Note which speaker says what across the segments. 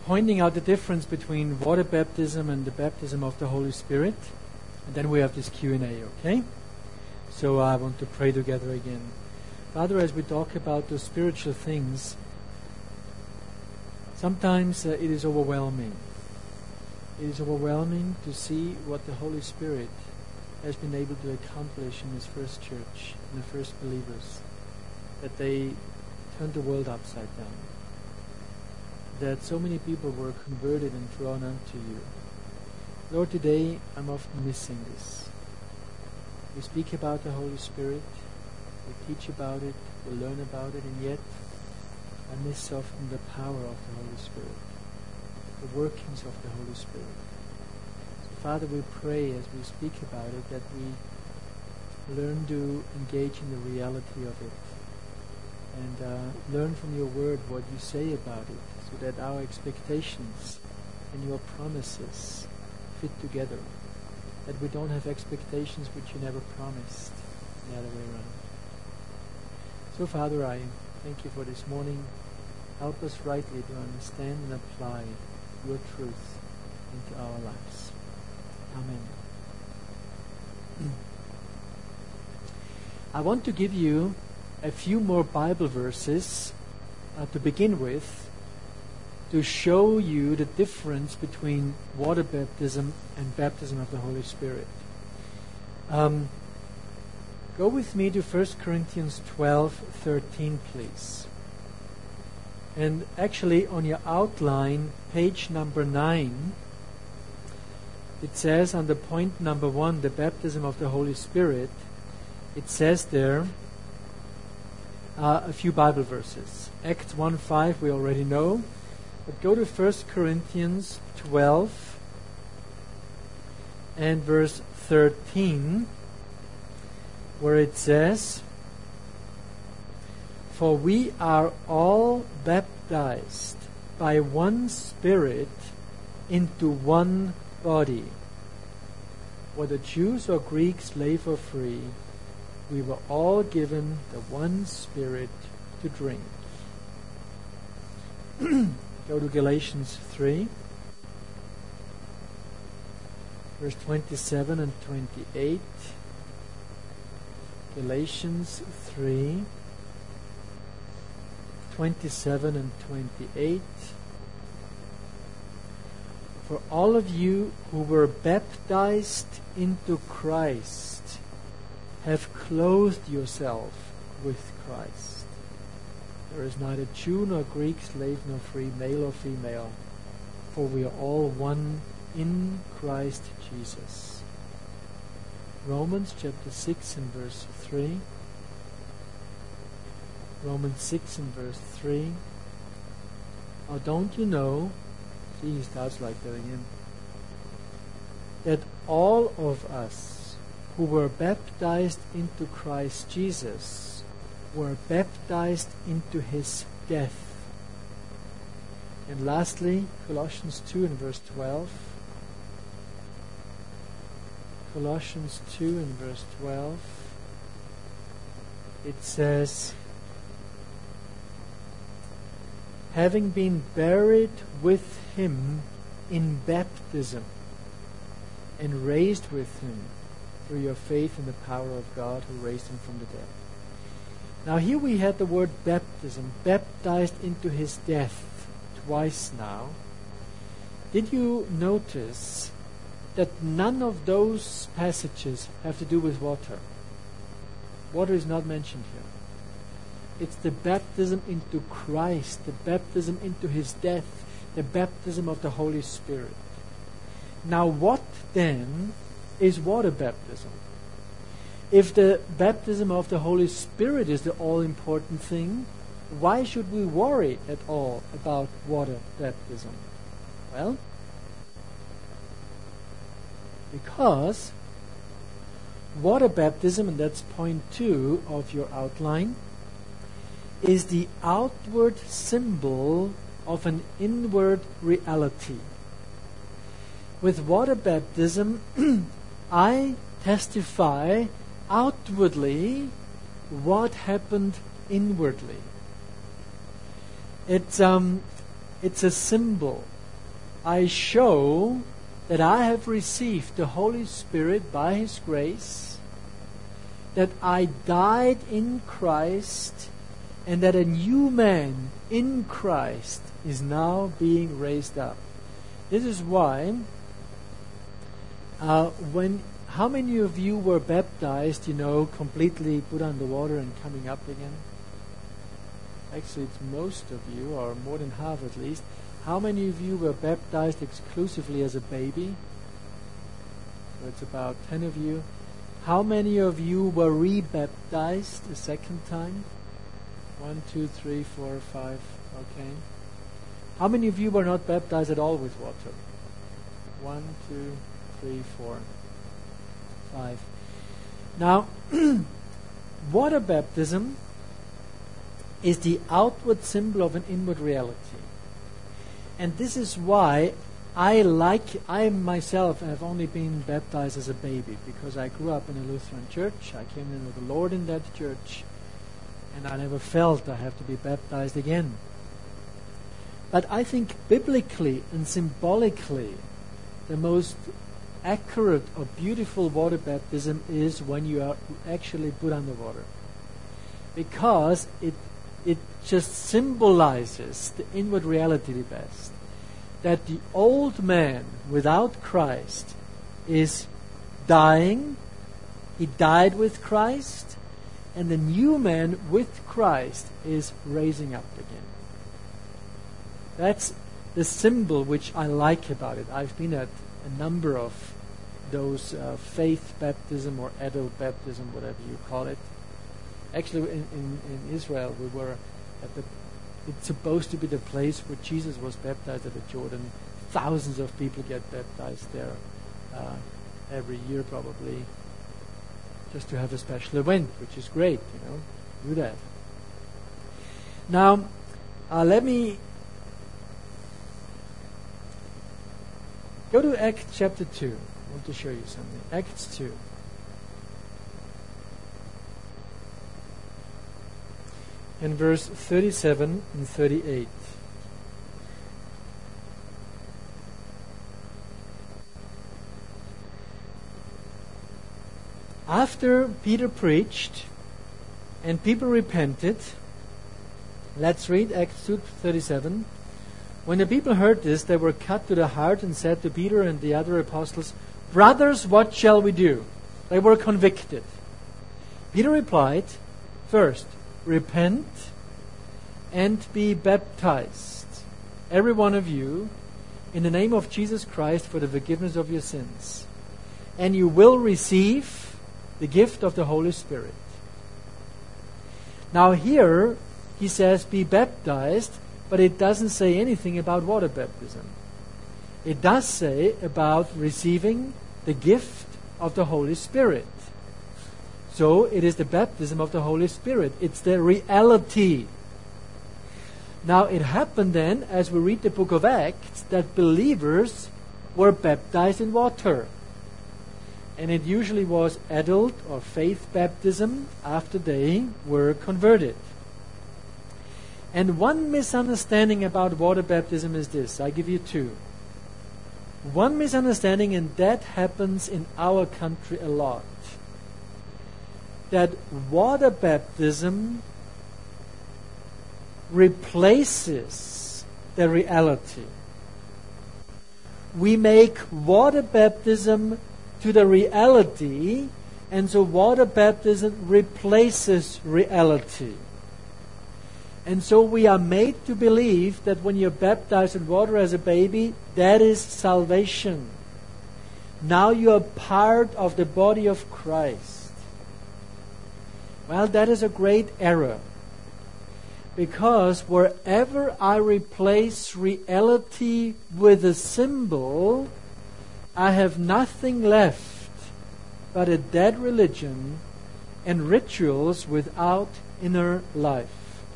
Speaker 1: pointing out the difference between water baptism and the baptism of the Holy Spirit. And then we have this Q&A, okay? So I want to pray together again. Father, as we talk about those spiritual things, sometimes it is overwhelming. It is overwhelming to see what the Holy Spirit has been able to accomplish in His first church, in the first believers. That they turned the world upside down. That so many people were converted and drawn unto You. Lord, today I'm often missing this. We speak about the Holy Spirit, we teach about it, we learn about it, and yet I miss often the power of the Holy Spirit, the workings of the Holy Spirit. So Father, we pray as we speak about it that we learn to engage in the reality of it and learn from Your Word what You say about it, so that our expectations and Your promises fit together. That we don't have expectations which You never promised, the other way around. So Father, I thank You for this morning. Help us rightly to understand and apply Your truth into our lives. Amen. I want to give you a few more Bible verses to begin with, to show you the difference between water baptism and baptism of the Holy Spirit. Go with me to 1 Corinthians 12:13, please. And actually on your outline, page number 9, it says under point number 1, the baptism of the Holy Spirit, it says there a few Bible verses. Acts 1:5 we already know. But go to 1 Corinthians 12 and verse 13, where it says, "For we are all baptized by one Spirit into one body. Whether Jews or Greeks, slave or free, we were all given the one Spirit to drink." Go to Galatians 3, verse 27 and 28. Galatians 3, 27 and 28. "For all of you who were baptized into Christ have clothed yourself with Christ. There is neither Jew nor Greek, slave nor free, male or female, for we are all one in Christ Jesus." Romans chapter 6 and verse 3. Romans 6 and verse 3. "Oh, don't you know," see, he starts like that again, "that all of us who were baptized into Christ Jesus were baptized into His death." And lastly, Colossians 2 and verse 12. Colossians 2 and verse 12. It says, "Having been buried with Him in baptism and raised with Him through your faith in the power of God who raised Him from the dead." Now here we had the word baptism, baptized into His death, twice now. Did you notice that none of those passages have to do with water? Water is not mentioned here. It's the baptism into Christ, the baptism into His death, the baptism of the Holy Spirit. Now what then is water baptism? If the baptism of the Holy Spirit is the all-important thing, why should we worry at all about water baptism? Well, because water baptism, and that's point 2 of your outline, is the outward symbol of an inward reality. With water baptism, I testify outwardly what happened inwardly. It's a symbol I show that I have received the Holy Spirit by His grace, that I died in Christ, and that a new man in Christ is now being raised up. This is why how many of you were baptized, completely put under water and coming up again? Actually, it's most of you, or more than half at least. How many of you were baptized exclusively as a baby? So it's about 10 of you. How many of you were rebaptized a second time? 1, 2, 3, 4, 5. Okay. How many of you were not baptized at all with water? 1, 2, 3, 4, 5. Now, water baptism is the outward symbol of an inward reality. And this is why I myself have only been baptized as a baby, because I grew up in a Lutheran church. I came in with the Lord in that church, and I never felt I have to be baptized again. But I think biblically and symbolically, the most accurate or beautiful water baptism is when you are actually put under water, because it just symbolizes the inward reality the best. That the old man without Christ is dying, he died with Christ, and the new man with Christ is raising up again. That's the symbol which I like about it. I've been at a number of those faith baptism or adult baptism, whatever you call it. Actually, in Israel, we were at it's supposed to be the place where Jesus was baptized at the Jordan. Thousands of people get baptized there every year, probably, just to have a special event, which is great, do that. Now, let me go to Acts chapter 2. I want to show you something. Acts 2. In verse 37 and 38. After Peter preached and people repented, let's read Acts 2:37. When the people heard this, they were cut to the heart and said to Peter and the other apostles, "Brothers, what shall we do?" They were convicted. Peter replied, "First, repent and be baptized, every one of you, in the name of Jesus Christ for the forgiveness of your sins, and you will receive the gift of the Holy Spirit." Now here he says be baptized, but it doesn't say anything about water baptism. It does say about receiving the gift of the Holy Spirit. So it is the baptism of the Holy Spirit. It's the reality. Now it happened then, as we read the book of Acts, that believers were baptized in water. And it usually was adult or faith baptism after they were converted. And one misunderstanding about water baptism is this. I give you two. One misunderstanding, and that happens in our country a lot, that water baptism replaces the reality. We make water baptism to the reality, and so water baptism replaces reality. And so we are made to believe that when you're baptized in water as a baby, that is salvation. Now you are part of the body of Christ. Well, that is a great error. Because wherever I replace reality with a symbol, I have nothing left but a dead religion and rituals without inner life.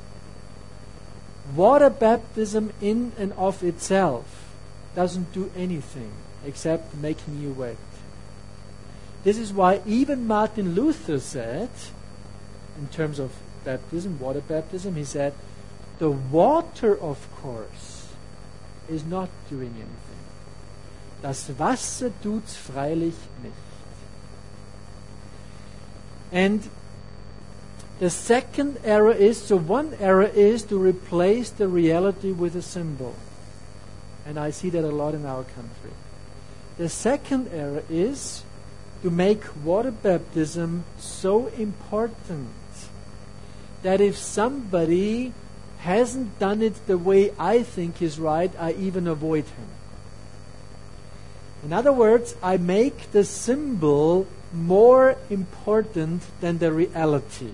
Speaker 1: Water baptism in and of itself doesn't do anything except making you wet. This is why even Martin Luther said, in terms of baptism, water baptism, he said, the water, of course, is not doing anything. Das Wasser tut's freilich nicht. And the second error is, so one error is to replace the reality with a symbol. And I see that a lot in our country. The second error is to make water baptism so important that if somebody hasn't done it the way I think is right, I even avoid him. In other words, I make the symbol more important than the reality.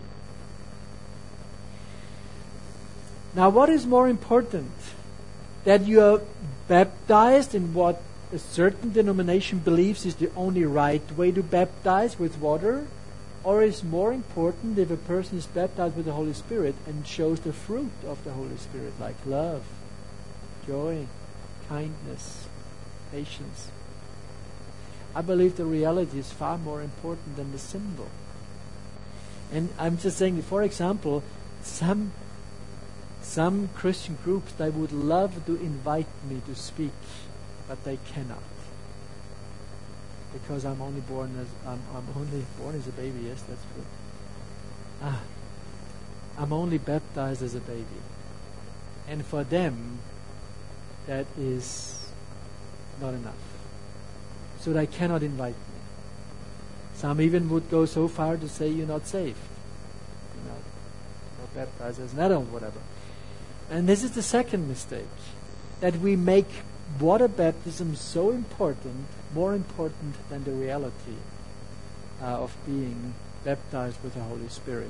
Speaker 1: Now, what is more important? That you are baptized in what a certain denomination believes is the only right way to baptize, with water? Or is more important if a person is baptized with the Holy Spirit and shows the fruit of the Holy Spirit, like love, joy, kindness, patience? I believe the reality is far more important than the symbol. And I'm just saying, for example, some Christian groups, they would love to invite me to speak, but they cannot, because I'm only born as a baby. Yes, that's true. I'm only baptized as a baby, and for them, that is not enough. So they cannot invite me. Some even would go so far to say you're not saved. You're not baptized as an adult, whatever. And this is the second mistake, that we make water baptism so important, more important than the reality of being baptized with the Holy Spirit.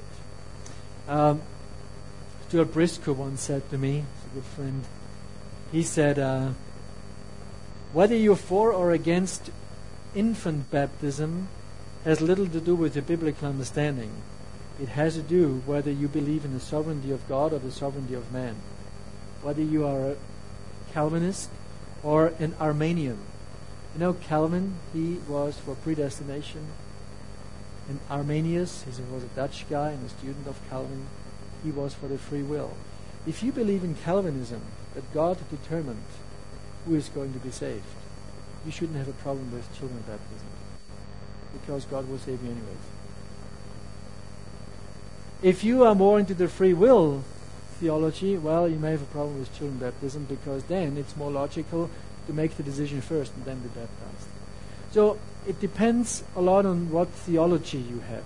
Speaker 1: Stuart Briscoe once said to me, he's a good friend, he said, whether you're for or against infant baptism has little to do with your biblical understanding. It has to do whether you believe in the sovereignty of God or the sovereignty of man. Whether you are a Calvinist or an Arminian. You know, Calvin, he was for predestination. And Arminius, he was a Dutch guy and a student of Calvin, he was for the free will. If you believe in Calvinism, that God determined who is going to be saved, you shouldn't have a problem with children baptism, because God will save you anyways. If you are more into the free will theology, well, you may have a problem with children baptism, because then it's more logical to make the decision first and then be baptized. So it depends a lot on what theology you have.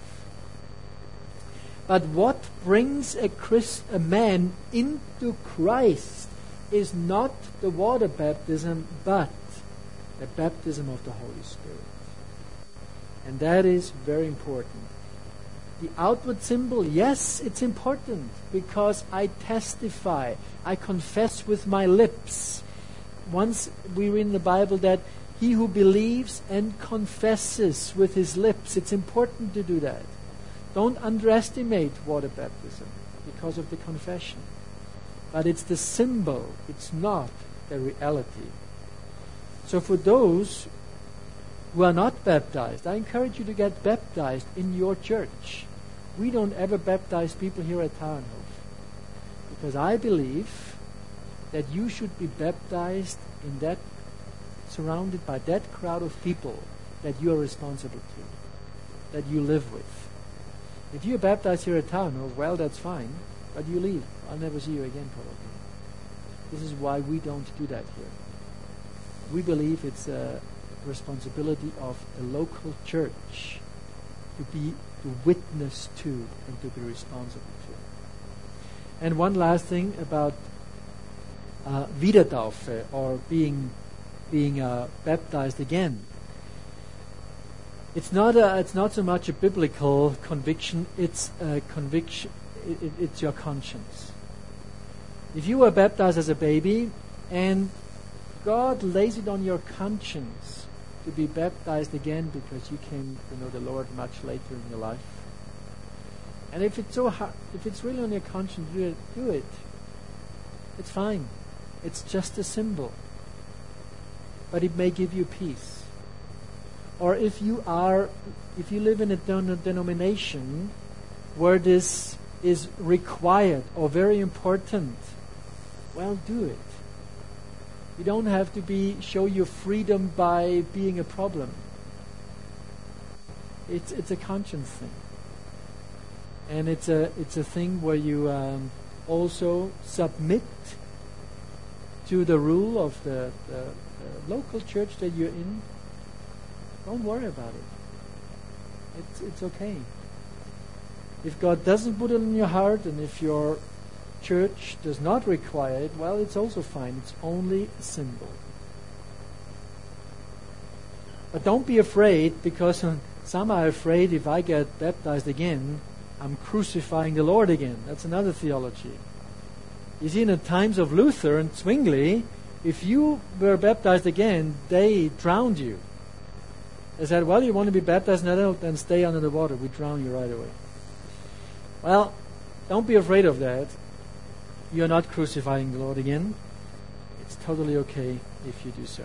Speaker 1: But what brings a man into Christ is not the water baptism, but the baptism of the Holy Spirit. And that is very important. The outward symbol, yes, it's important, because I testify, I confess with my lips. Once we read in the Bible that he who believes and confesses with his lips, it's important to do that. Don't underestimate water baptism because of the confession. But it's the symbol, it's not the reality. So for those who are not baptized, I encourage you to get baptized in your church. We don't ever baptize people here at Tauernhof, because I believe that you should be baptized in that, surrounded by that crowd of people that you are responsible to, that you live with. If you're baptized here at Tauernhof, well, that's fine, but you leave. I'll never see you again, probably. This is why we don't do that here. We believe it's a responsibility of the local church to witness to and to be responsible to. And one last thing about Wiedertaufe, or being baptized again. It's not so much a biblical conviction. It's a conviction. It's your conscience. If you were baptized as a baby and God lays it on your conscience to be baptized again because you came to know the Lord much later in your life, and if it's so hard, if it's really on your conscience, do it. It's fine. It's just a symbol, but it may give you peace. Or if you live in a denomination where this is required or very important, well, do it. You don't have to show your freedom by being a problem. It's a conscience thing. And it's a thing where you also submit to the rule of the local church that you're in. Don't worry about it. It's okay. If God doesn't put it in your heart, and if your church does not require it, well, it's also fine. It's only a symbol. But don't be afraid, because some are afraid if I get baptized again, I'm crucifying the Lord again. That's another theology. You see, in the times of Luther and Zwingli, if you were baptized again, they drowned you. They said, well, you want to be baptized now, then stay under the water. We drown you right away. Well, don't be afraid of that. You're not crucifying the Lord again. It's totally okay if you do so.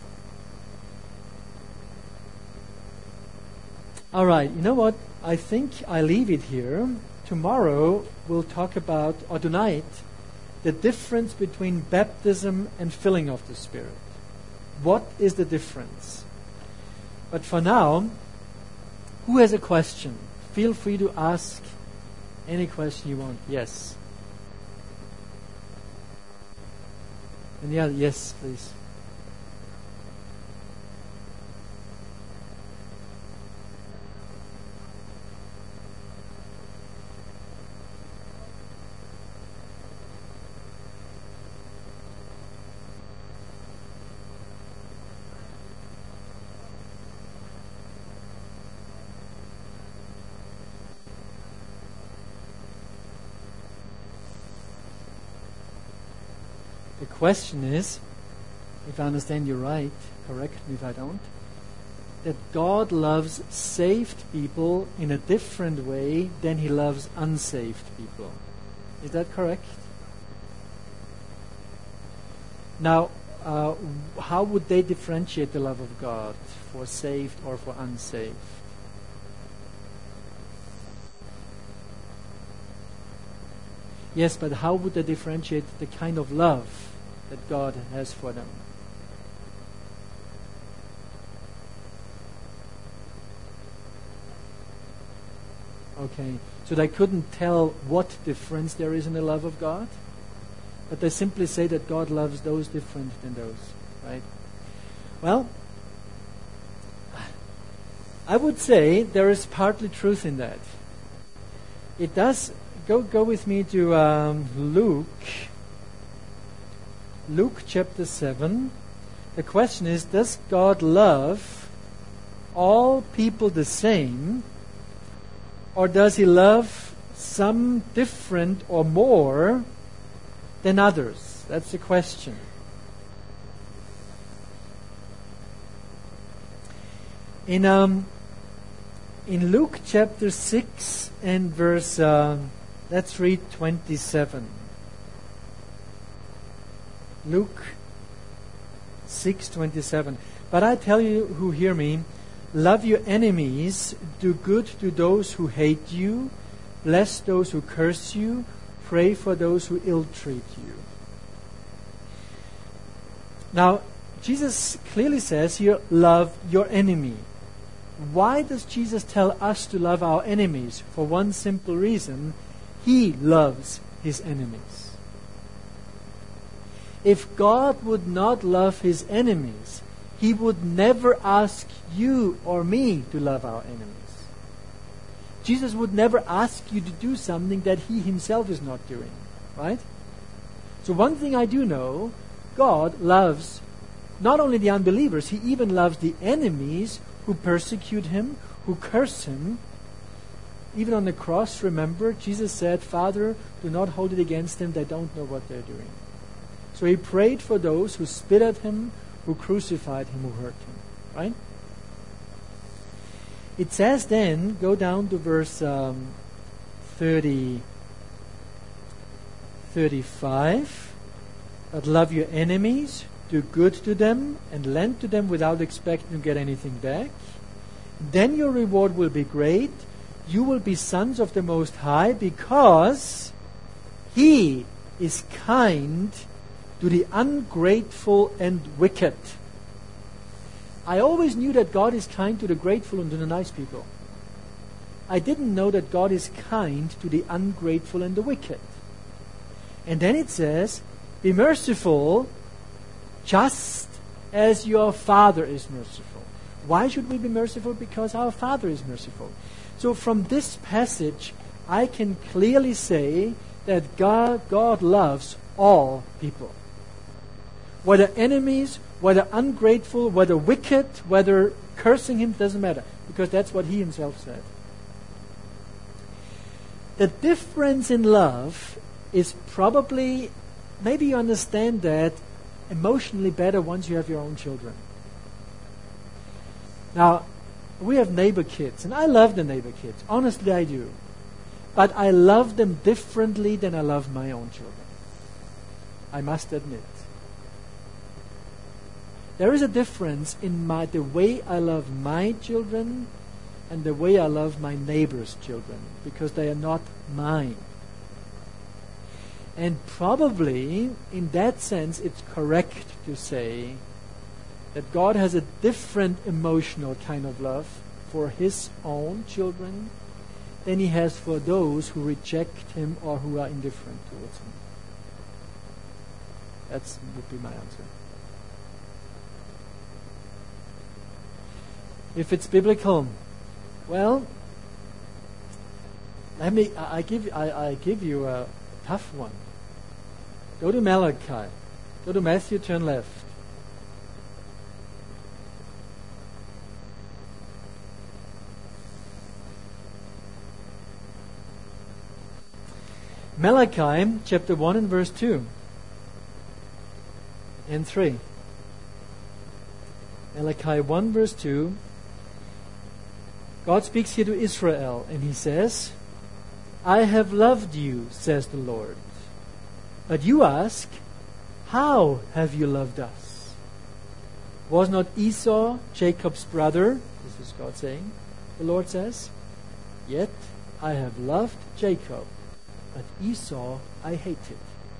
Speaker 1: All right, you know what? I think I leave it here. Tomorrow we'll talk about, or tonight, the difference between baptism and filling of the Spirit. What is the difference? But for now, who has a question? Feel free to ask any question you want. Yes. And yes, please. The question is, if I understand you right, correct me if I don't, that God loves saved people in a different way than He loves unsaved people. Is that correct? Now, how would they differentiate the love of God for saved or for unsaved? Yes, but how would they differentiate the kind of love that God has for them? Okay, so they couldn't tell what difference there is in the love of God, but they simply say that God loves those different than those, right? Well, I would say there is partly truth in that. It does. Go with me to Luke chapter 7. The question is, does God love all people the same, or does He love some different or more than others? That's the question. In Luke chapter 6 and verse, let's read 27. Luke 6:27. But I tell you who hear me, love your enemies, do good to those who hate you, bless those who curse you, pray for those who ill-treat you. Now, Jesus clearly says here, love your enemy. Why does Jesus tell us to love our enemies? For one simple reason, He loves His enemies. If God would not love His enemies, He would never ask you or me to love our enemies. Jesus would never ask you to do something that He Himself is not doing, right? So one thing I do know, God loves not only the unbelievers, He even loves the enemies who persecute Him, who curse Him. Even on the cross, remember, Jesus said, Father, do not hold it against them, they don't know what they're doing. So He prayed for those who spit at Him, who crucified Him, who hurt Him. Right? It says then, go down to verse 35, but love your enemies, do good to them, and lend to them without expecting to get anything back. Then your reward will be great. You will be sons of the Most High, because He is kind to the ungrateful and wicked. I always knew that God is kind to the grateful and to the nice people. I didn't know that God is kind to the ungrateful and the wicked. And then it says, be merciful just as your Father is merciful. Why should we be merciful? Because our Father is merciful. So from this passage, I can clearly say that God loves all people. Whether enemies, whether ungrateful, whether wicked, whether cursing Him, doesn't matter. Because that's what He Himself said. The difference in love is probably, maybe you understand that emotionally better once you have your own children. Now, we have neighbor kids, and I love the neighbor kids. Honestly, I do. But I love them differently than I love my own children. I must admit. There is a difference in the way I love my children and the way I love my neighbor's children, because they are not mine. And probably, in that sense, it's correct to say that God has a different emotional kind of love for His own children than He has for those who reject Him or who are indifferent towards Him. That would be my answer. If it's biblical, well, I give you a tough one. Go to Malachi. Go to Matthew, turn left. Malachi chapter 1 and verse 2 and 3. Malachi 1 verse 2. God speaks here to Israel, and He says, I have loved you, says the Lord. But you ask, how have you loved us? Was not Esau Jacob's brother? This is God saying. The Lord says, yet I have loved Jacob, but Esau I hated.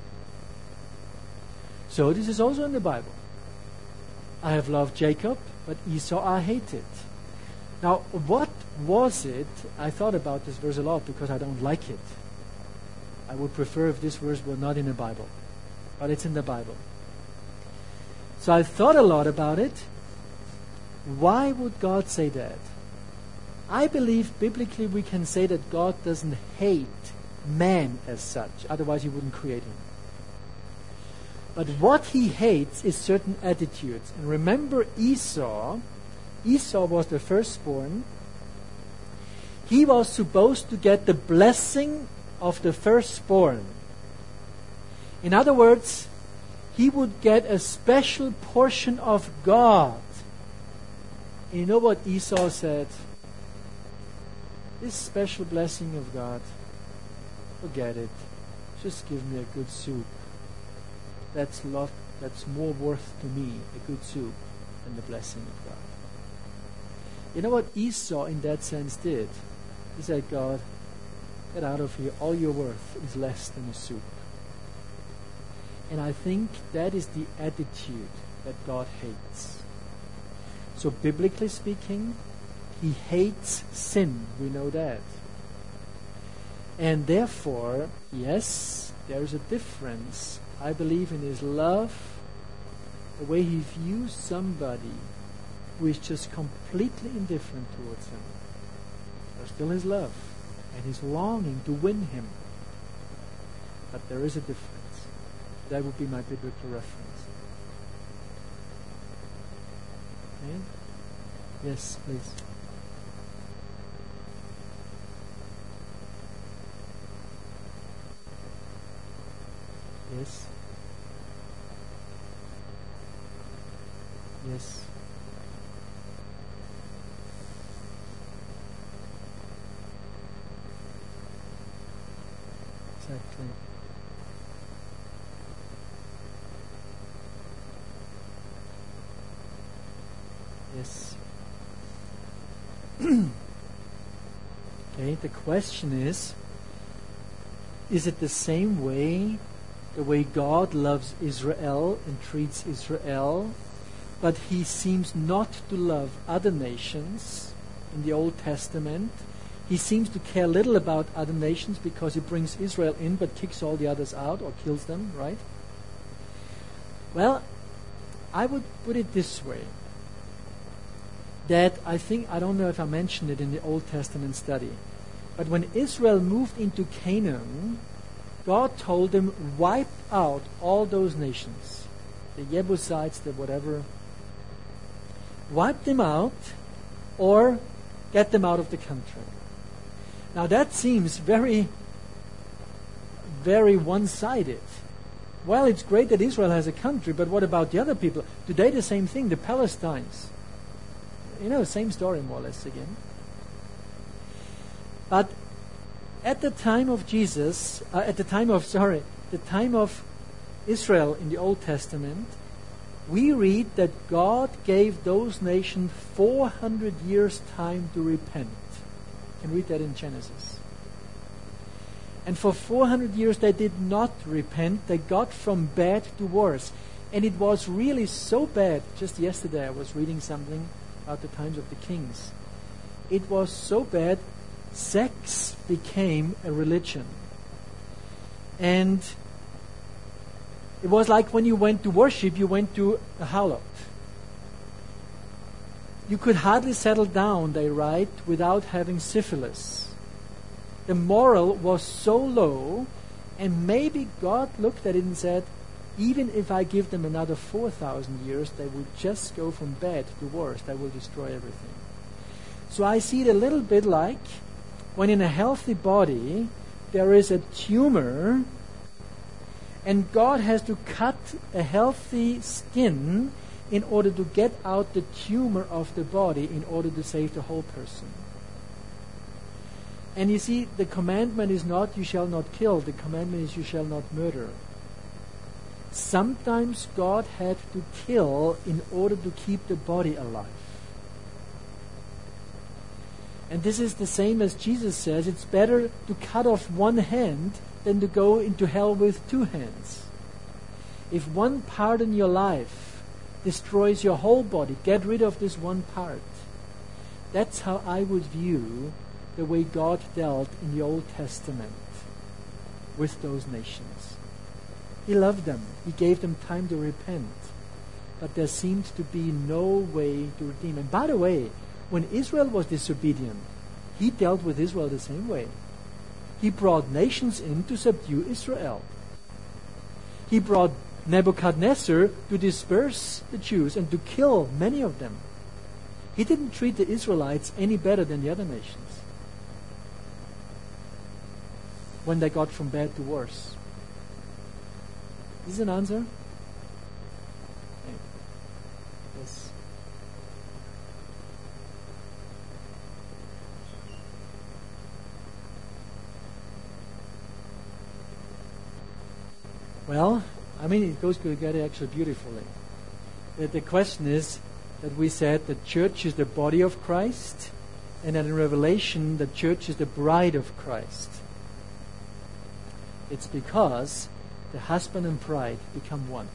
Speaker 1: So this is also in the Bible. I have loved Jacob, but Esau I hated. Now, what was it? I thought about this verse a lot because I don't like it. I would prefer if this verse were not in the Bible. But it's in the Bible. So I thought a lot about it. Why would God say that? I believe biblically we can say that God doesn't hate man as such. Otherwise He wouldn't create him. But what He hates is certain attitudes. And remember Esau. Esau was the firstborn. He was supposed to get the blessing of the firstborn. In other words, he would get a special portion of God. And you know what Esau said? This special blessing of God, forget it. Just give me a good soup. That's more worth to me, a good soup, than the blessing of God. You know what Esau in that sense did? He said, God, get out of here. All your worth is less than a soup. And I think that is the attitude that God hates. So biblically speaking, He hates sin. We know that. And therefore, yes, there is a difference, I believe, in His love, the way He views somebody who is just completely indifferent towards Him. There's still His love and His longing to win him. But there is a difference. That would be my biblical reference. Okay? Yes, please. Yes. Yes. Exactly. Yes. Okay, the question is it the same way the way God loves Israel and treats Israel, but he seems not to love other nations in the Old Testament. He seems to care little about other nations because he brings Israel in but kicks all the others out or kills them, right? Well, I would put it this way, that I don't know if I mentioned it in the Old Testament study, but when Israel moved into Canaan, God told them, wipe out all those nations, the Jebusites, the whatever. Wipe them out or get them out of the country. Now that seems very, very one-sided. Well, it's great that Israel has a country, but what about the other people? Today the same thing, the Palestinians. Same story more or less again. But at the time of the time of Israel in the Old Testament, we read that God gave those nations 400 years time to repent. You can read that in Genesis. And for 400 years they did not repent. They got from bad to worse. And it was really so bad. Just yesterday I was reading something about the times of the kings. It was so bad, sex became a religion. And it was like when you went to worship, you went to a harlot. You could hardly settle down, they write, without having syphilis. The moral was so low, and maybe God looked at it and said, even if I give them another 4,000 years, they will just go from bad to worse. They will destroy everything. So I see it a little bit like when in a healthy body there is a tumor, and God has to cut a healthy skin in order to get out the tumor of the body in order to save the whole person. And you see, the commandment is not, you shall not kill. The commandment is, you shall not murder. Sometimes God had to kill in order to keep the body alive. And this is the same as Jesus says, it's better to cut off one hand than to go into hell with two hands. If one part in your life destroys your whole body, get rid of this one part. That's how I would view the way God dealt in the Old Testament with those nations. He loved them. He gave them time to repent. But there seemed to be no way to redeem. And by the way, when Israel was disobedient, he dealt with Israel the same way. He brought nations in to subdue Israel. He brought Nebuchadnezzar to disperse the Jews and to kill many of them. He didn't treat the Israelites any better than the other nations when they got from bad to worse. Is this an answer? Okay. Yes. Well, it goes together actually beautifully. The question is that we said the church is the body of Christ, and that in Revelation the church is the bride of Christ. It's because the husband and bride become one.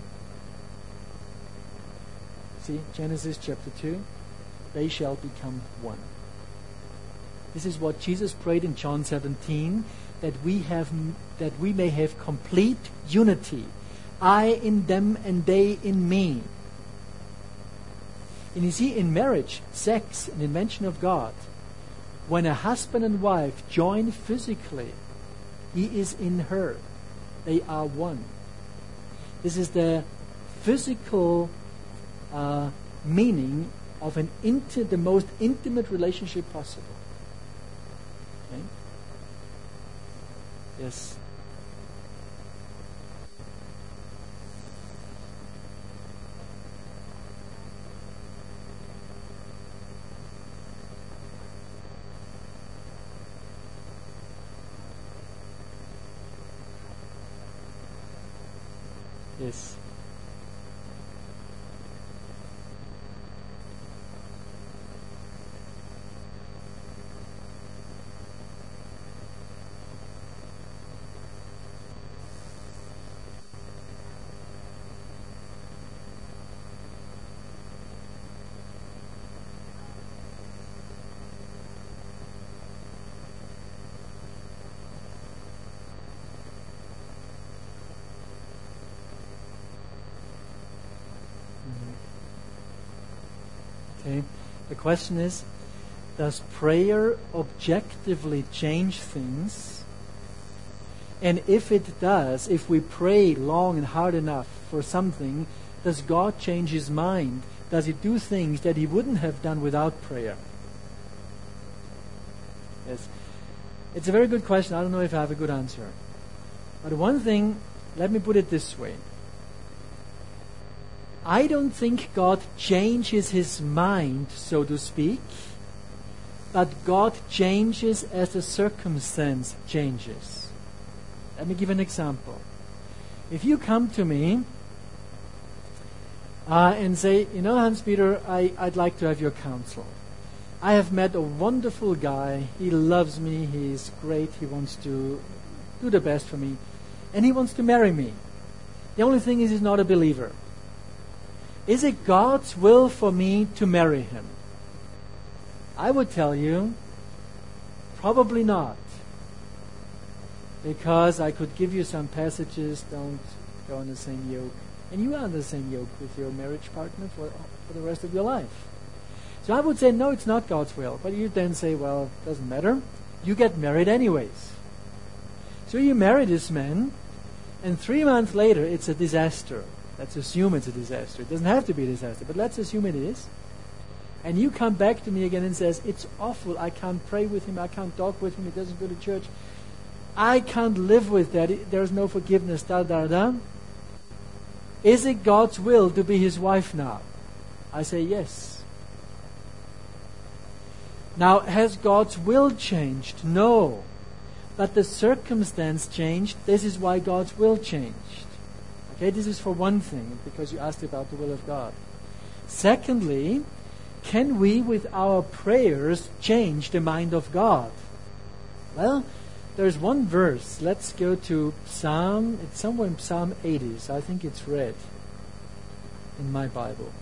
Speaker 1: See, Genesis chapter 2, they shall become one. This is what Jesus prayed in John 17, that we may have complete unity. I in them and they in me. And you see, in marriage, sex, an invention of God, when a husband and wife join physically, he is in her. They are one. This is the physical meaning of the most intimate relationship possible. Okay? Yes. Yes. Okay. The question is, does prayer objectively change things? And if it does, if we pray long and hard enough for something, does God change His mind? Does He do things that He wouldn't have done without prayer? Yes. It's a very good question. I don't know if I have a good answer. But one thing, let me put it this way. I don't think God changes His mind, so to speak, but God changes as the circumstance changes. Let me give an example. If you come to me and say, Hans-Peter, I'd like to have your counsel. I have met a wonderful guy. He loves me. He's great. He wants to do the best for me. And he wants to marry me. The only thing is he's not a believer. Is it God's will for me to marry him? I would tell you, probably not. Because I could give you some passages, don't go on the same yoke. And you are on the same yoke with your marriage partner for the rest of your life. So I would say, no, it's not God's will. But you then say, well, it doesn't matter. You get married anyways. So you marry this man, and 3 months later, it's a disaster. Let's assume it's a disaster. It doesn't have to be a disaster, but let's assume it is. And you come back to me again and says, it's awful. I can't pray with him. I can't talk with him. He doesn't go to church. I can't live with that. There's no forgiveness. Is it God's will to be his wife now? I say yes. Now, has God's will changed? No. But the circumstance changed. This is why God's will changed. Okay, this is for one thing, because you asked about the will of God. Secondly, can we with our prayers change the mind of God? Well, there's one verse. Let's go to Psalm. It's somewhere in Psalm 80. So I think it's read in my Bible.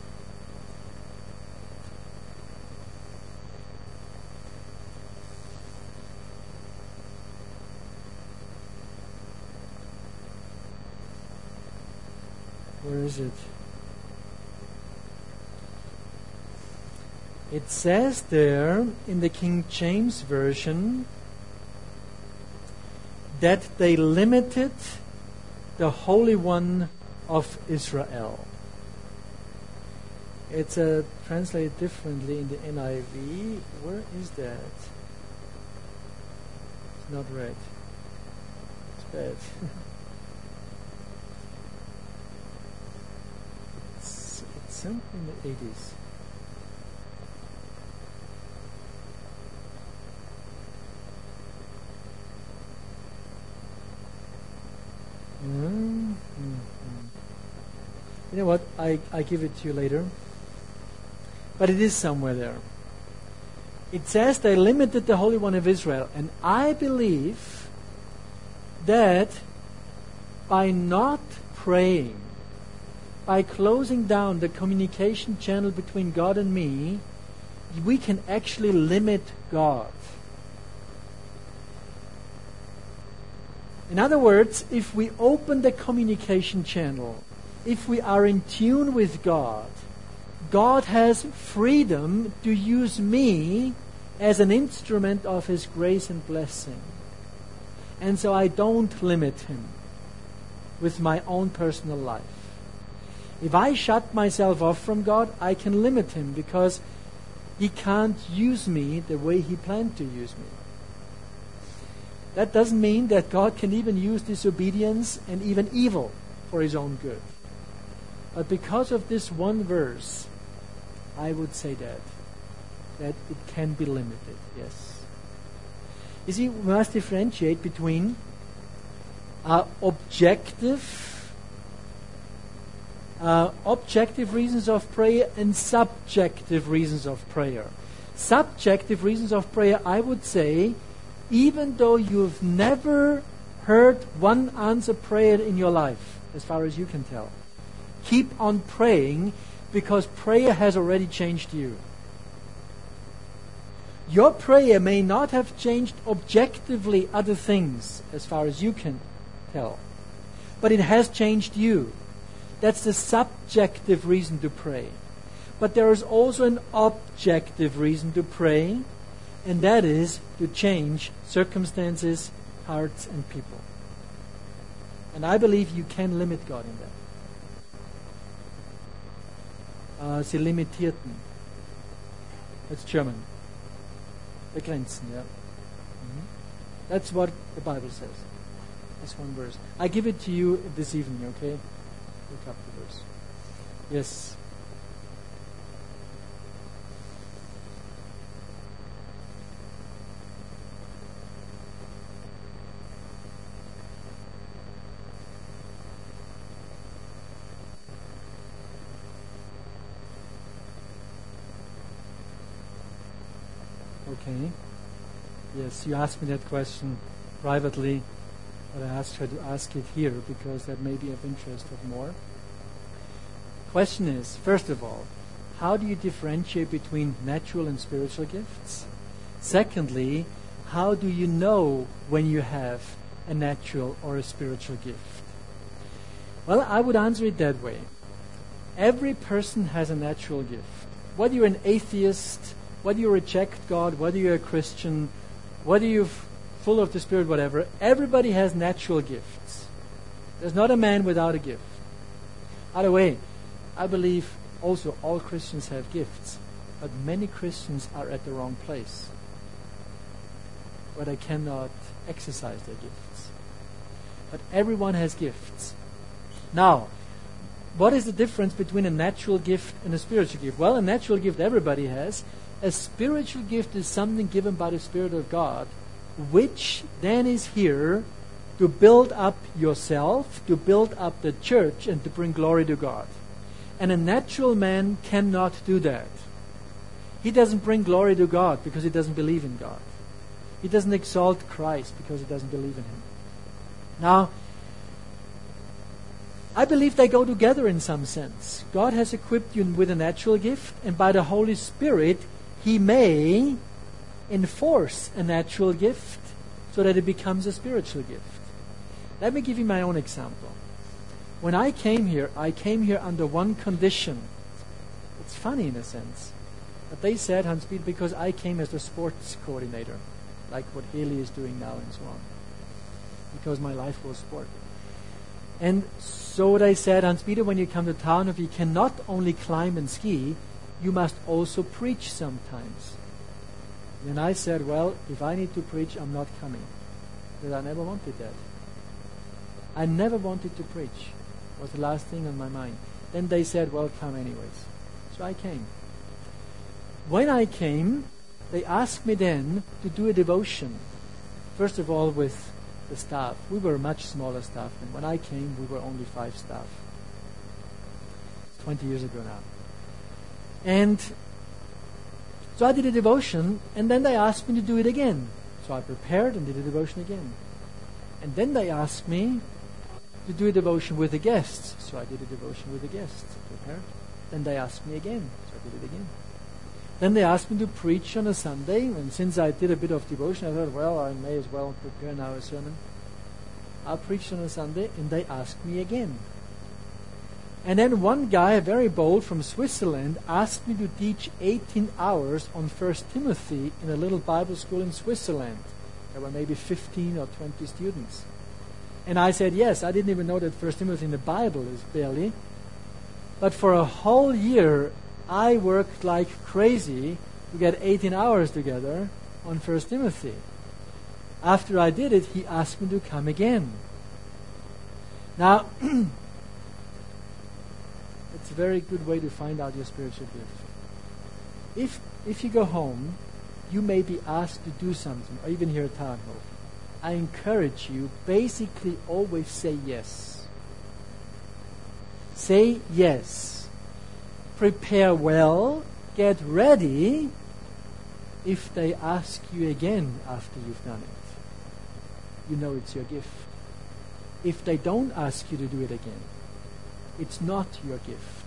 Speaker 1: Where is it? It says there in the King James Version that they limited the Holy One of Israel. It's translated differently in the NIV. Where is that? It's not read. It's bad. It's something in the 80s. You know what? I give it to you later. But it is somewhere there. It says they limited the Holy One of Israel. And I believe that by not praying, by closing down the communication channel between God and me, we can actually limit God. In other words, if we open the communication channel, if we are in tune with God, God has freedom to use me as an instrument of His grace and blessing. And so I don't limit Him with my own personal life. If I shut myself off from God, I can limit Him because He can't use me the way He planned to use me. That doesn't mean that God can even use disobedience and even evil for His own good. But because of this one verse, I would say that it can be limited, yes. You see, we must differentiate between objective reasons of prayer and subjective reasons of prayer. Subjective reasons of prayer, I would say, even though you've never heard one answered prayer in your life, as far as you can tell, keep on praying because prayer has already changed you. Your prayer may not have changed objectively other things, as far as you can tell, but it has changed you. That's the subjective reason to pray. But there is also an objective reason to pray, and that is to change circumstances, hearts, and people. And I believe you can limit God in that. Sie limitierten. That's German. Begrenzen, yeah. That's what the Bible says. That's one verse. I give it to you this evening, okay? Look up the verse. Yes. Okay. Yes, you asked me that question privately, but I asked her to ask it here because that may be of interest of more. Question is, first of all, how do you differentiate between natural and spiritual gifts? Secondly, how do you know when you have a natural or a spiritual gift? Well, I would answer it that way. Every person has a natural gift. Whether you're an atheist, whether you reject God, whether you're a Christian, whether you're full of the Spirit, whatever, everybody has natural gifts. There's not a man without a gift. By the way, I believe also all Christians have gifts, but many Christians are at the wrong place, where they cannot exercise their gifts. But everyone has gifts. Now, what is the difference between a natural gift and a spiritual gift? Well, a natural gift everybody has. A spiritual gift is something given by the Spirit of God, which then is here to build up yourself, to build up the church, and to bring glory to God. And a natural man cannot do that. He doesn't bring glory to God because he doesn't believe in God. He doesn't exalt Christ because he doesn't believe in Him. Now, I believe they go together in some sense. God has equipped you with a natural gift, and by the Holy Spirit, He may enforce a natural gift so that it becomes a spiritual gift. Let me give you my own example. When I came here under one condition. It's funny in a sense. But they said, Hans-Peter, because I came as the sports coordinator, like what Haley is doing now and so on. Because my life was sport. And so they said, Hans-Peter, when you come to Taunhof, you can not only climb and ski, you must also preach sometimes. And I said, well, if I need to preach, I'm not coming. Because I never wanted that. I never wanted to preach. It was the last thing on my mind. Then they said, well, come anyways. So I came. When I came, they asked me then to do a devotion. First of all, with the staff. We were a much smaller staff. And when I came, we were only 5 staff. It's 20 years ago now. And so I did a devotion, and then they asked me to do it again. So I prepared and did a devotion again. And then they asked me to do a devotion with the guests. So I did a devotion with the guests. Prepared. Then they asked me again. So I did it again. Then they asked me to preach on a Sunday. And since I did a bit of devotion, I thought, well, I may as well prepare now a sermon. I'll preach on a Sunday. And they asked me again. And then one guy, very bold, from Switzerland, asked me to teach 18 hours on 1 Timothy in a little Bible school in Switzerland. There were maybe 15 or 20 students. And I said, yes, I didn't even know that 1 Timothy in the Bible is barely. But for a whole year, I worked like crazy to get 18 hours together on 1 Timothy. After I did it, he asked me to come again. Now, it's a very good way to find out your spiritual gift. If you go home, you may be asked to do something, or even here at Taunhof. I encourage you, basically always say yes. Say yes. Prepare well, get ready if they ask you again after you've done it. You know it's your gift. If they don't ask you to do it again, it's not your gift.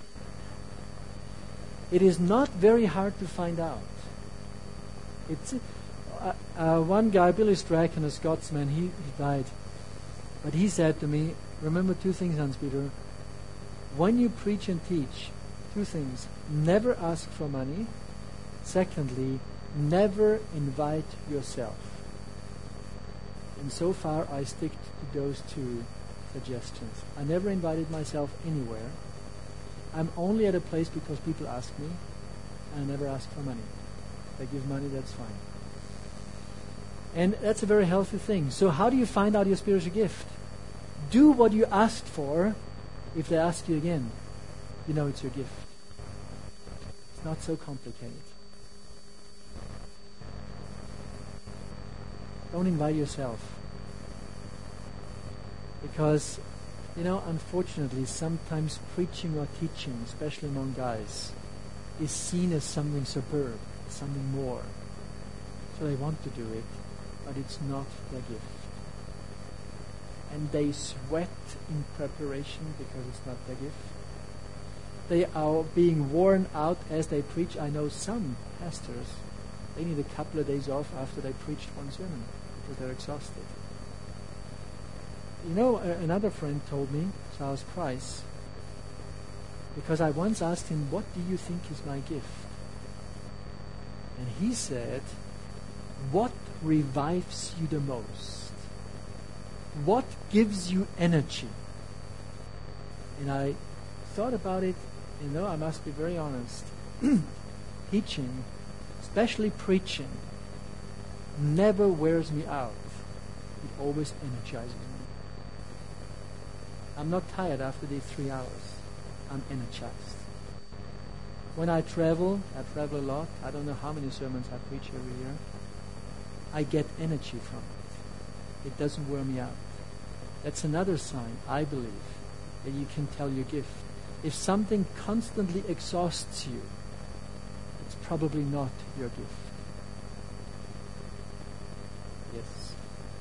Speaker 1: It is not very hard to find out. It's one guy, Billy Strachan, a Scotsman, he died. But he said to me, remember 2 things, Hans-Peter. When you preach and teach, Two things. Never ask for money. Secondly, never invite yourself. And so far I stick to those two suggestions. I never invited myself anywhere. I'm only at a place because people ask me. I never ask for money. If they give money, that's fine. And that's a very healthy thing. So how do you find out your spiritual gift? Do what you asked for. If they ask you again, you know it's your gift. It's not so complicated. Don't invite yourself. Because, unfortunately, sometimes preaching or teaching, especially among guys, is seen as something superb, something more. So they want to do it, but it's not their gift. And they sweat in preparation because it's not their gift. They are being worn out as they preach. I know some pastors, they need a couple of days off after they preached one sermon because they're exhausted. Another friend told me, Charles Price, because I once asked him, what do you think is my gift? And he said, what revives you the most? What gives you energy? And I thought about it, I must be very honest. Teaching, especially preaching, never wears me out. It always energizes me. I'm not tired after these 3 hours. I'm energized. When I travel a lot. I don't know how many sermons I preach every year. I get energy from it. It doesn't wear me out. That's another sign, I believe, that you can tell your gift. If something constantly exhausts you, it's probably not your gift. Yes.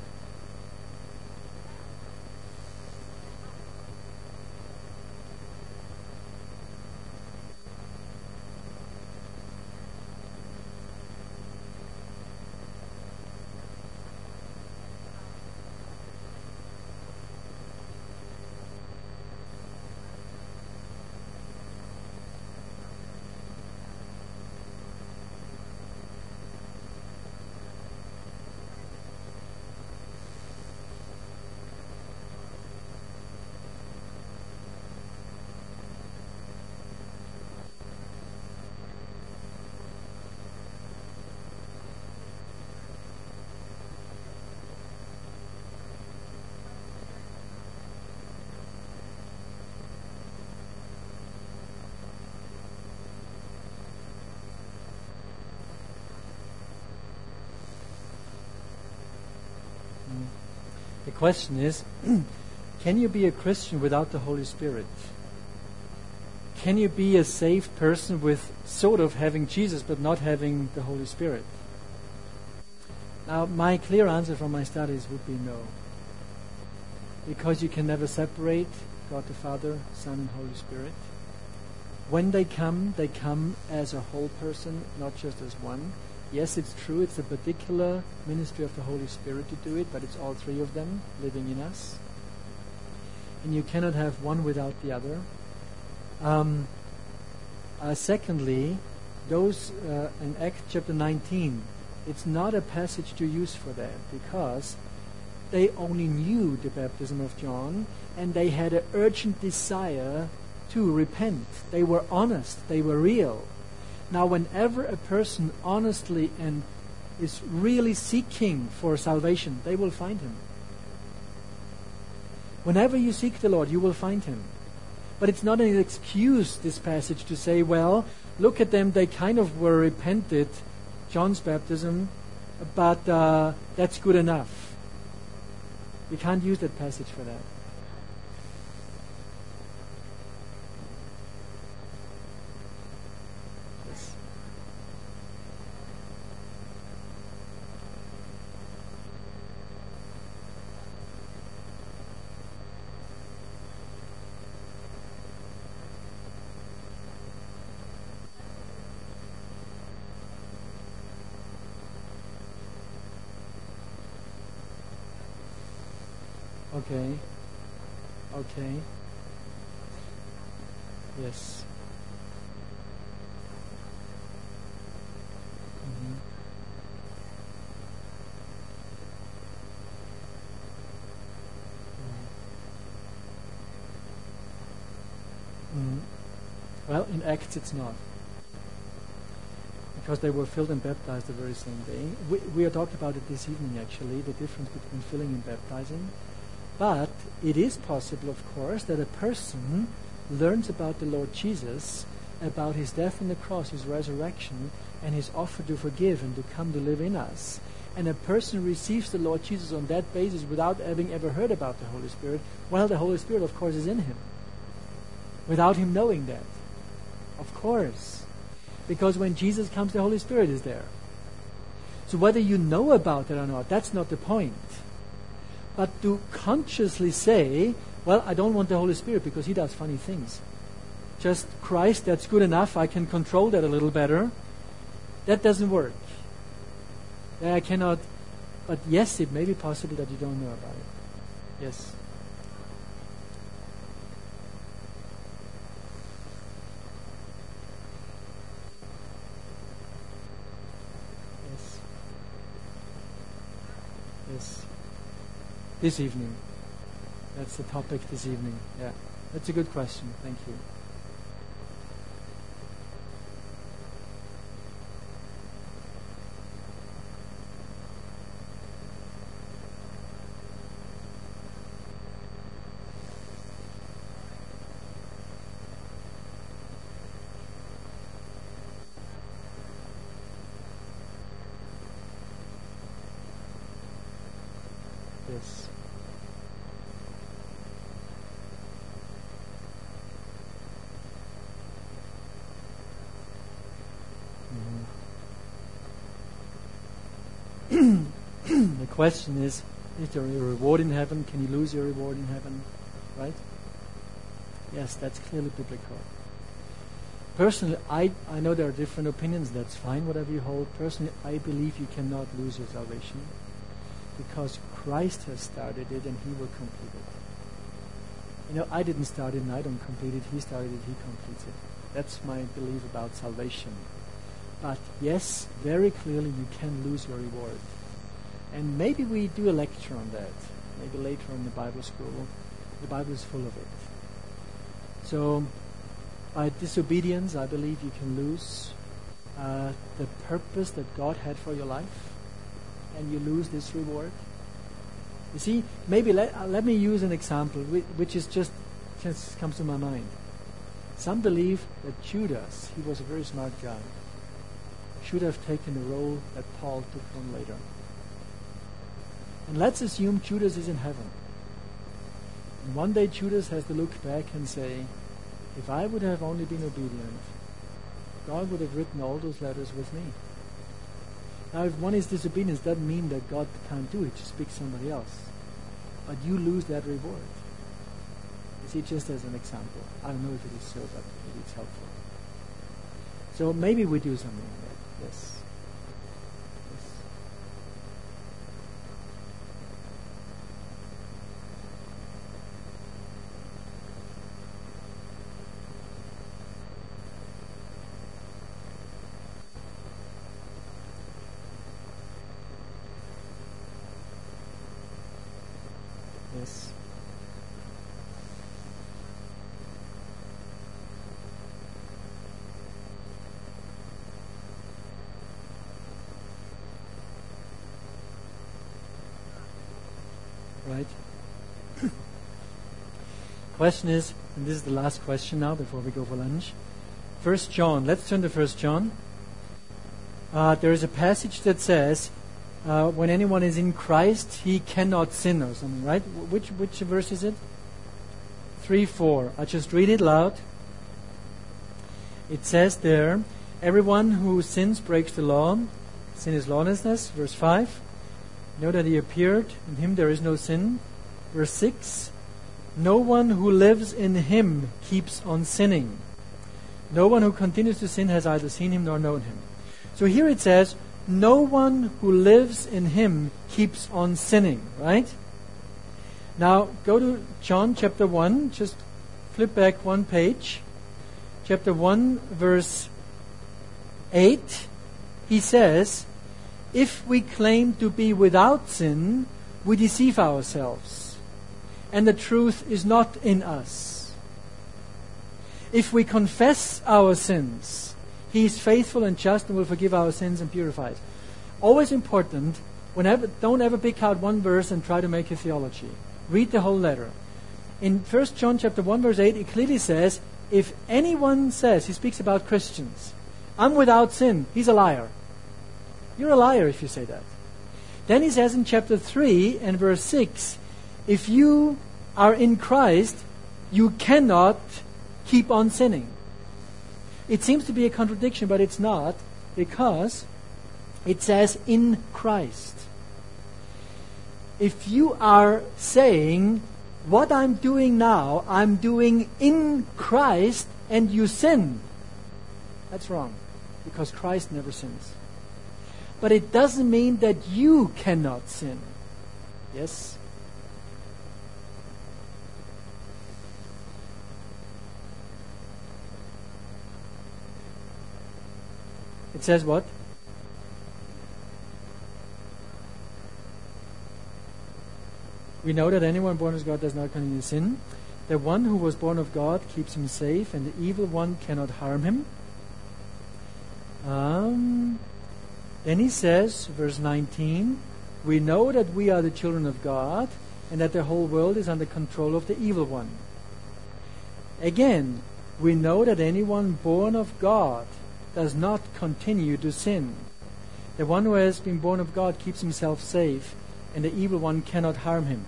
Speaker 1: The question is, can you be a Christian without the Holy Spirit? Can you be a saved person with sort of having Jesus but not having the Holy Spirit? Now, my clear answer from my studies would be no. Because you can never separate God the Father, Son, and Holy Spirit. When they come as a whole person, not just as one. Yes, it's true, it's a particular ministry of the Holy Spirit to do it, but it's all three of them living in us. And you cannot have one without the other. Secondly, those in Acts chapter 19, it's not a passage to use for that, because they only knew the baptism of John, and they had an urgent desire to repent. They were honest, they were real. Now, whenever a person honestly and is really seeking for salvation, they will find him. Whenever you seek the Lord, you will find him. But it's not an excuse, this passage, to say, well, look at them, they kind of were repented, John's baptism, but that's good enough. You can't use that passage for that. Yes. Okay. Okay. Yes. Well, in Acts it's not. Because they were filled and baptized the very same day. We are talking about it this evening, actually, the difference between filling and baptizing. But it is possible, of course, that a person learns about the Lord Jesus, about his death on the cross, his resurrection, and his offer to forgive and to come to live in us. And a person receives the Lord Jesus on that basis without having ever heard about the Holy Spirit. Well, the Holy Spirit, of course, is in him. Without him knowing that. Of course. Because when Jesus comes, the Holy Spirit is there. So whether you know about it or not, that's not the point. But to consciously say, well, I don't want the Holy Spirit because he does funny things. Just Christ, that's good enough. I can control that a little better. That doesn't work. I cannot. But yes, it may be possible that you don't know about it. Yes. Yes. Yes. This evening. That's the topic this evening. Yeah. That's a good question. Thank you. Yes. The question is there a reward in heaven? Can you lose your reward in heaven? Right? Yes, that's clearly biblical. Personally, I know there are different opinions. That's fine, whatever you hold. Personally, I believe you cannot lose your salvation because Christ has started it and he will complete it. You know, I didn't start it and I don't complete it. He started it, he completes it. That's my belief about salvation. But yes, very clearly you can lose your reward. And maybe we do a lecture on that. Maybe later in the Bible school. The Bible is full of it. So, by disobedience, I believe you can lose the purpose that God had for your life. And you lose this reward. You see, maybe let me use an example, which is just comes to my mind. Some believe that Judas, he was a very smart guy, should have taken the role that Paul took on later. And let's assume Judas is in heaven. And one day Judas has to look back and say, if I would have only been obedient, God would have written all those letters with me. Now, if one is disobedient, it doesn't mean that God can't do it. Just pick somebody else. But you lose that reward. You see, just as an example. I don't know if it is so, but maybe it's helpful. So maybe we do something like that. Yes. Yes. Right. Question is, and this is the last question now before we go for lunch. 1 John. Let's turn to 1 John. There is a passage that says, when anyone is in Christ, he cannot sin or something, right? Which verse is it? 3:4. I just read it loud. It says there, everyone who sins breaks the law. Sin is lawlessness. Verse 5. Know that he appeared. In him there is no sin. Verse 6. No one who lives in him keeps on sinning. No one who continues to sin has either seen him nor known him. So here it says, no one who lives in him keeps on sinning, right? Now, go to John chapter 1. Just flip back one page. Chapter 1, verse 8. He says, if we claim to be without sin, we deceive ourselves, and the truth is not in us. If we confess our sins, He is faithful and just and will forgive our sins and purify us. Always important, don't ever pick out one verse and try to make a theology. Read the whole letter. In 1 John chapter 1 verse 8, it clearly says, if anyone says, he speaks about Christians, I'm without sin, he's a liar. You're a liar if you say that. Then he says in chapter 3 and verse 6, if you are in Christ, you cannot keep on sinning. It seems to be a contradiction, but it's not, because it says in Christ. If you are saying, what I'm doing now, I'm doing in Christ, and you sin, that's wrong, because Christ never sins. But it doesn't mean that you cannot sin. Yes? It says what? We know that anyone born of God does not continue to sin. The one who was born of God keeps him safe, and the evil one cannot harm him. Then he says, verse 19, we know that we are the children of God, and that the whole world is under control of the evil one. Again, we know that anyone born of God does not continue to sin. The one who has been born of God keeps himself safe, and the evil one cannot harm him.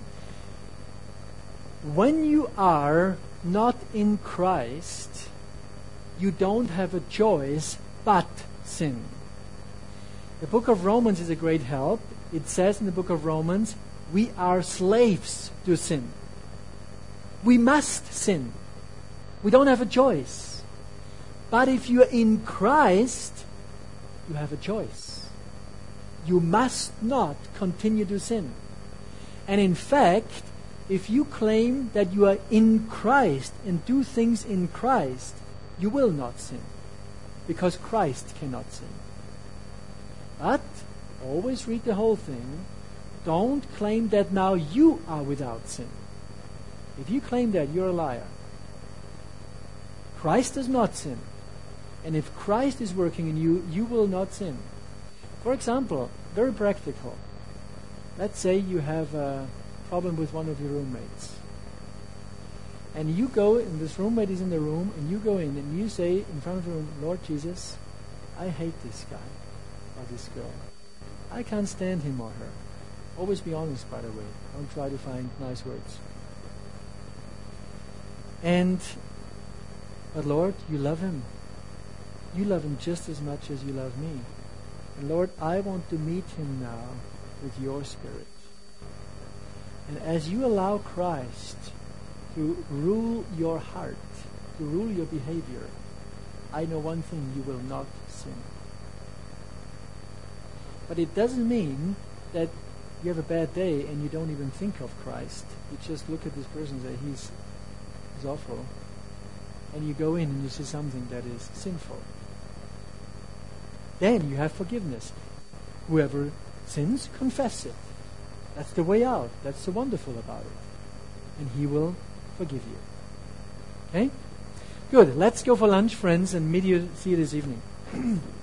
Speaker 1: When you are not in Christ, you don't have a choice but sin. The book of Romans is a great help. It says in the book of Romans, we are slaves to sin. We must sin. We don't have a choice. But if you are in Christ, you have a choice. You must not continue to sin. And in fact, if you claim that you are in Christ and do things in Christ, you will not sin, because Christ cannot sin. But always read the whole thing. Don't claim that now you are without sin. If you claim that, you're a liar. Christ does not sin. And if Christ is working in you, you will not sin. For example, very practical. Let's say you have a problem with one of your roommates. And you go, and this roommate is in the room, and you go in and you say in front of the room, Lord Jesus, I hate this guy or this girl. I can't stand him or her. Always be honest, by the way. Don't try to find nice words. But Lord, you love him. You love him just as much as you love me. And Lord, I want to meet him now with your Spirit. And as you allow Christ to rule your heart, to rule your behavior, I know one thing, you will not sin. But it doesn't mean that you have a bad day and you don't even think of Christ. You just look at this person and say, he's awful. And you go in and you see something that is sinful. Then you have forgiveness. Whoever sins, confess it. That's the way out. That's so wonderful about it. And he will forgive you. Okay? Good. Let's go for lunch, friends, and see you this evening.